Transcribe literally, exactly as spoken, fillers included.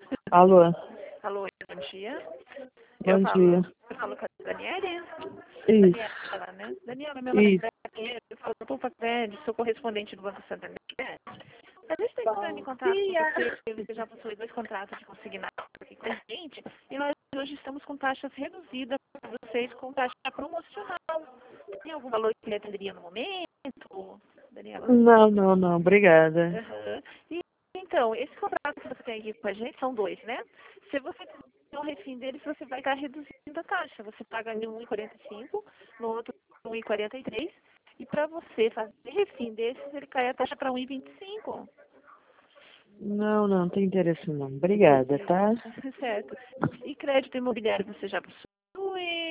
Alô, Alô, bom dia. Eu bom falo, dia. eu falo com a Daniele. Isso, Daniela, né? Daniela, meu nome isso. é Daniela, eu falo do Pacred, sou correspondente do Banco Santander. A gente está entrando em contato com você, você já possui dois contratos de consignado aqui com a gente, e nós hoje estamos com taxas reduzidas para vocês com taxa promocional. Tem algum valor que lhe atenderia no momento, Daniela? Não, não, não, obrigada. Aham. E, então, esse contrato que você tem aqui com a gente são dois, né? Se você fizer o refim deles, você vai estar reduzindo a taxa. Você paga em um e quarenta e cinco, no outro um e quarenta e três. E para você fazer refim desses, ele cai a taxa para um e vinte e cinco. Não, não, não tem interesse não. Obrigada, tá? Certo. E crédito imobiliário você já possui?